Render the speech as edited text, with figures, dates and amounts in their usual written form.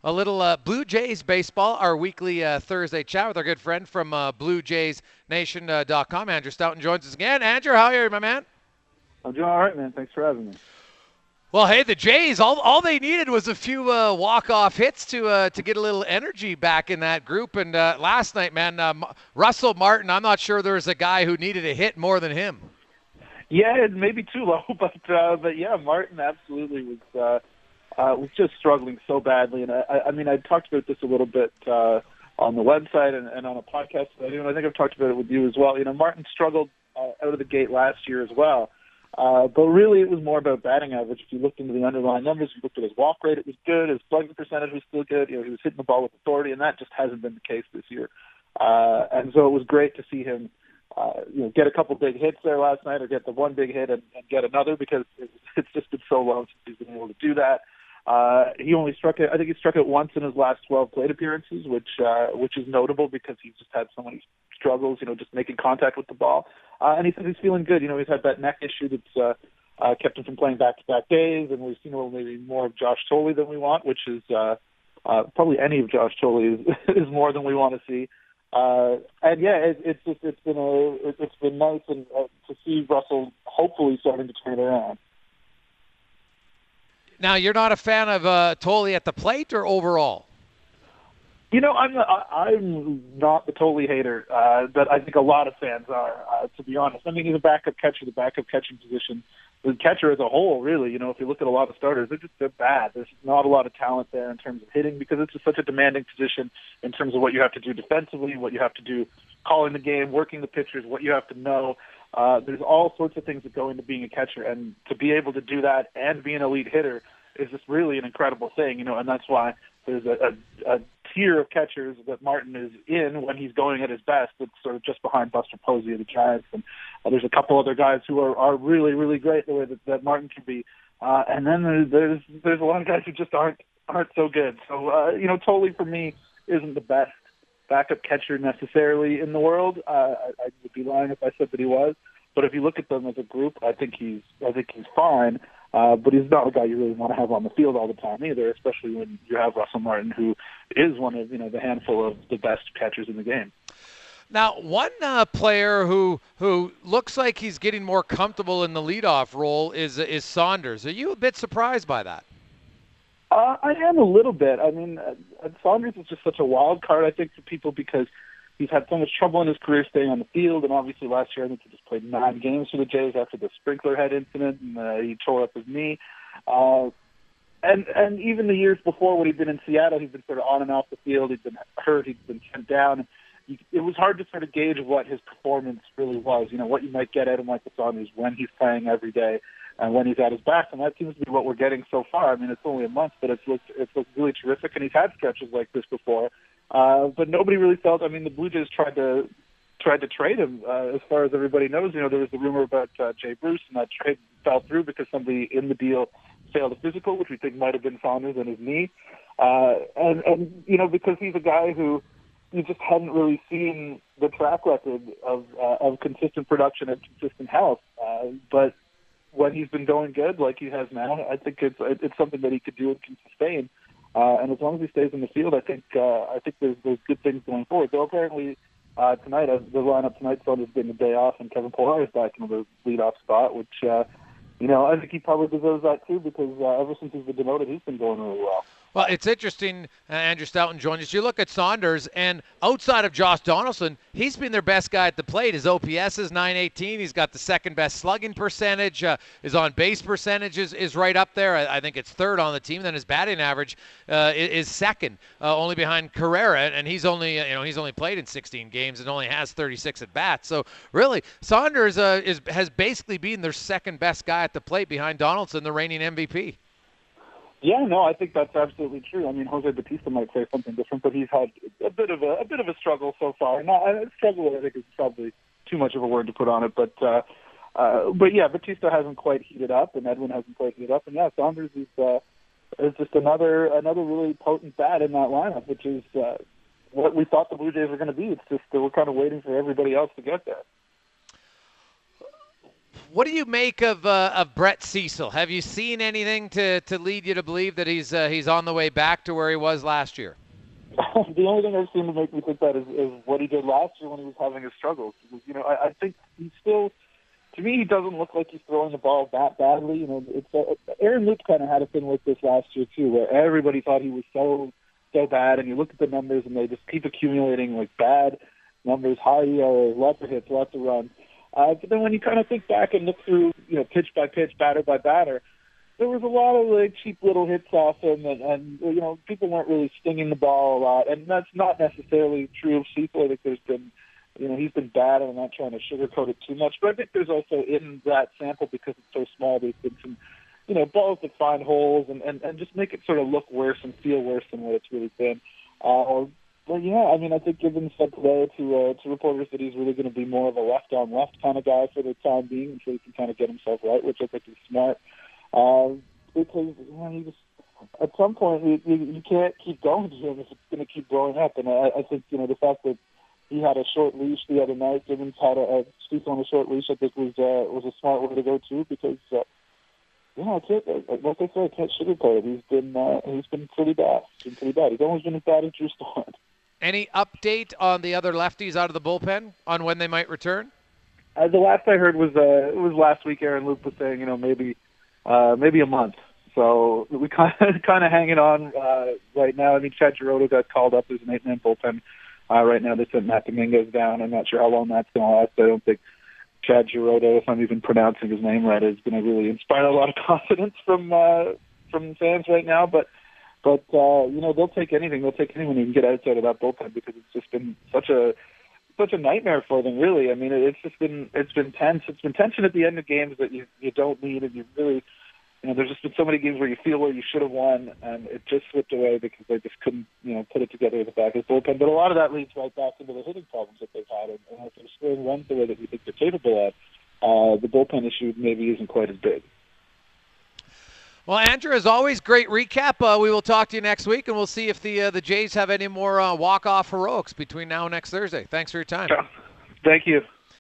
A little Blue Jays baseball, our weekly Thursday chat with our good friend from BlueJaysNation.com. Andrew Stoughton joins us again. Andrew, how are you, my man? I'm doing all right, man. Thanks for having me. Well, hey, the Jays, all they needed was a few walk-off hits to get a little energy back in that group. And last night, man, Russell Martin, I'm not sure there was a guy who needed a hit more than him. Yeah, it may be too low, but yeah, Martin absolutely was just struggling so badly. And I mean, I talked about this a little bit on the website and on a podcast that I do, and I think I've talked about it with you as well. You know, Martin struggled out of the gate last year as well. But really, it was more about batting average. If you looked into the underlying numbers, if you looked at his walk rate, it was good. His slugging percentage was still good. You know, he was hitting the ball with authority, and that just hasn't been the case this year. And so it was great to see him, get a couple big hits there last night, or get the one big hit and get another, because it's just been so long since he's been able to do that. He only struck it. I think he struck it once in his last 12 plate appearances, which is notable because he's just had so many struggles, just making contact with the ball. And he says he's feeling good. He's had that neck issue that's kept him from playing back-to-back days, and we've seen a little maybe more of Josh Thole than we want, which is probably any of Josh Thole is more than we want to see. And yeah, it's been nice and to see Russell hopefully starting to turn it around. Now, you're not a fan of Thole at the plate or overall? I'm not the Thole hater, but I think a lot of fans are, to be honest. I mean, he's a backup catcher, the backup catching position. The catcher as a whole, really, if you look at a lot of starters, they're bad. There's not a lot of talent there in terms of hitting, because it's just such a demanding position in terms of what you have to do defensively, what you have to do calling the game, working the pitchers, what you have to know. There's all sorts of things that go into being a catcher, and to be able to do that and be an elite hitter is just really an incredible thing, and that's why there's a tier of catchers that Martin is in when he's going at his best. It's sort of just behind Buster Posey of the Giants, and there's a couple other guys who are really, really great the way that Martin can be. And then there's a lot of guys who just aren't so good. So Thole for me isn't the best backup catcher necessarily in the world. I would be lying if I said that he was. But if you look at them as a group, I think he's fine. But he's not a guy you really want to have on the field all the time either, especially when you have Russell Martin, who is one of the handful of the best catchers in the game. Now, one player who looks like he's getting more comfortable in the leadoff role is Saunders. Are you a bit surprised by that? I am a little bit. I mean, Saunders is just such a wild card, I think, for people, because he's had so much trouble in his career staying on the field, and obviously last year I think he just played 9 games for the Jays after the sprinkler head incident, and he tore up his knee. And even the years before when he'd been in Seattle, he'd been sort of on and off the field. He'd been hurt. He'd been sent down. It was hard to sort of gauge what his performance really was, what you might get out of Michael Saunders when he's playing every day and when he's at his best. And that seems to be what we're getting so far. I mean, it's only a month, but it's looked really terrific, and he's had stretches like this before. But nobody really felt. I mean, the Blue Jays tried to trade him. As far as everybody knows, there was the rumor about Jay Bruce, and that trade fell through because somebody in the deal failed a physical, which we think might have been Saunders and his knee. And because he's a guy who you just hadn't really seen the track record of consistent production and consistent health. But when he's been going good, like he has now, I think it's something that he could do and can sustain. And as long as he stays in the field, I think there's good things going forward. Though apparently tonight, the lineup tonight, Saunders getting the day off, and Kevin Pillar is back in the leadoff spot, which I think he probably deserves that too, because ever since he's been demoted, he's been going really well. Well, it's interesting, Andrew Stoughton joins us. You look at Saunders, and outside of Josh Donaldson, he's been their best guy at the plate. His OPS is .918. He's got the second best slugging percentage. His on-base percentage is right up there. I think it's third on the team. Then his batting average is second, only behind Carrera, and he's only played in 16 games and only has 36 at bats. So really, Saunders has basically been their second best guy at the plate behind Donaldson, the reigning MVP. Yeah, no, I think that's absolutely true. I mean, Jose Bautista might say something different, but he's had a bit of a struggle so far. Struggle, I think, is probably too much of a word to put on it, but yeah, Bautista hasn't quite heated up, and Edwin hasn't quite heated up, and yeah, Saunders is just another really potent bat in that lineup, which is what we thought the Blue Jays were going to be. It's just that we're kind of waiting for everybody else to get there. What do you make of Brett Cecil? Have you seen anything to lead you to believe that he's on the way back to where he was last year? The only thing I've seen to make me think that is what he did last year when he was having his struggles. Because, I think he's still, to me, he doesn't look like he's throwing the ball that badly. Aaron Loup kind of had a thing like this last year too, where everybody thought he was so bad, and you look at the numbers and they just keep accumulating like bad numbers, high ERA, lots of hits, lots of runs. But then when you kind of think back and look through, pitch by pitch, batter by batter, there was a lot of like cheap little hits off him, and people weren't really stinging the ball a lot, and that's not necessarily true of Cecil. I think there's been, he's been bad, and I'm not trying to sugarcoat it too much, but I think there's also in that sample, because it's so small, there's been some, balls that find holes and just make it sort of look worse and feel worse than what it's really been. But yeah, I think Gibbons said today to reporters that he's really going to be more of a left-on-left kind of guy for the time being, until he can kind of get himself right, which I think is smart. Because you just, at some point you can't keep going to him if it's going to keep blowing up. And I think the fact that he had a short leash the other night, Gibbons had a Cecil on a short leash, I think was a smart way to go too. Because I can't, like I said, I can't sugarcoat it. He's been pretty bad. He's almost been as bad as Drew Storen. Any update on the other lefties out of the bullpen on when they might return? The last I heard was last week. Aaron Loup was saying maybe a month. So we kind of hanging on right now. Chad Girodo got called up as an 8-man bullpen right now. They sent Matt Dominguez down. I'm not sure how long that's going to last. I don't think Chad Girodo, if I'm even pronouncing his name right, is going to really inspire a lot of confidence from fans right now. But they'll take anything. They'll take anyone who can get outside of that bullpen, because it's just been such a nightmare for them, really. It's been tense. It's been tension at the end of games that you don't need, and you really, there's just been so many games where you feel where you should have won, and it just slipped away because they just couldn't, put it together with the back of the bullpen. But a lot of that leads right back into the hitting problems that they've had, and if they're scoring runs the way that we think they're capable of, the bullpen issue maybe isn't quite as big. Well, Andrew, as always, great recap. We will talk to you next week, and we'll see if the Jays have any more walk-off heroics between now and next Thursday. Thanks for your time. Thank you.